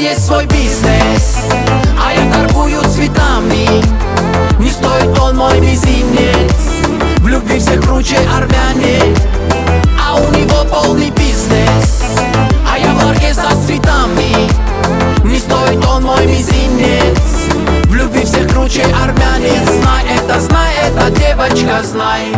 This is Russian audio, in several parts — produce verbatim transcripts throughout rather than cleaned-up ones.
есть свой бизнес, а я торгую цветами. Не стоит он мой мизинец, в любви все круче армяне. А у него полный бизнес, а я в ларьке со цветами. Не стоит он мой мизинец, в любви всех круче армяне. Знай это, знай это, девочка, знай.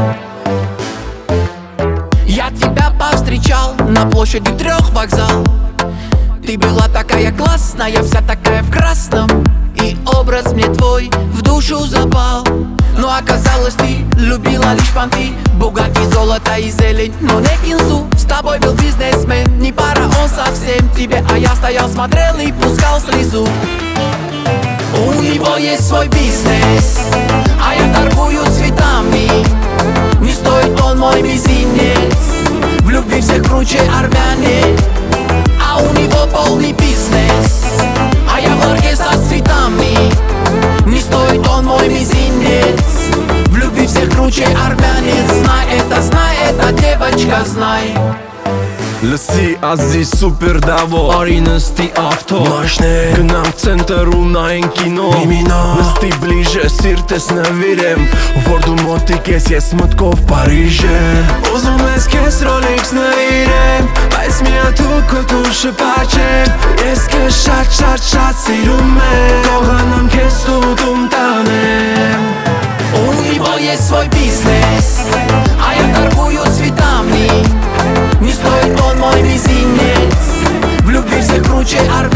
Я тебя повстречал на площади трех вокзал. Ты была такая классная, вся такая в красном, и образ мне твой в душу запал. Но оказалось, ты любила лишь понты, Бугатти, золото и зелень, но не кинзу. С тобой был бизнесмен, не пара он совсем тебе, а я стоял, смотрел и пускал слезу. У него есть свой бизнес, а я торгую цветами. Не стоит он мой мизинец, в любви всех круче армяне. А у него полный бизнес, а я в ларьке со цветами. Не стоит он мой мизинец, в любви всех круче армяне. Знай это, знай это, девочка, знай. Լսի ազի սուպեր դավո Արի նստի ավթո Մաշնե Գնամ ցենտր ու նայեն կինո Միմինո Նստի բլիժե սիրտես նվիրեմ Որ դու մոտիկ ես ես մտքով Պարիժ եմ Ուզում ես քեզ Rolex նվիրեմ Բայց միատ ու քո դուշը պաչեմ Ես քեզ շատ շատ շատ սիրում եմ Կողանամ քեզ ու դում տանեմ У него есть свой бизнес, а я торгую цветами. Не стоит он мой мизинец, в любви всех круче армяне.